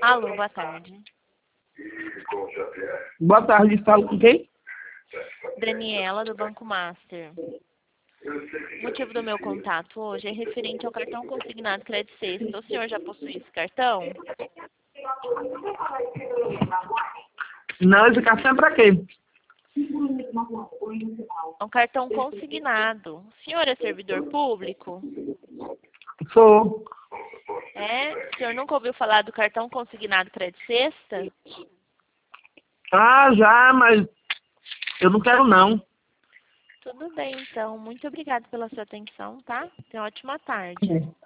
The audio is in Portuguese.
Alô, boa tarde. Boa tarde, falo com quem? Daniela, do Banco Master. O motivo do meu contato hoje é referente ao cartão consignado Crédito Sexta. O senhor já possui esse cartão? Não, esse cartão é pra quê? É um cartão consignado. O senhor é servidor público? Sou. É? O senhor nunca ouviu falar do cartão consignado Crédito Sexta? Ah, já, mas eu não quero não. Tudo bem, então. Muito obrigada pela sua atenção, tá? Tenha uma ótima tarde.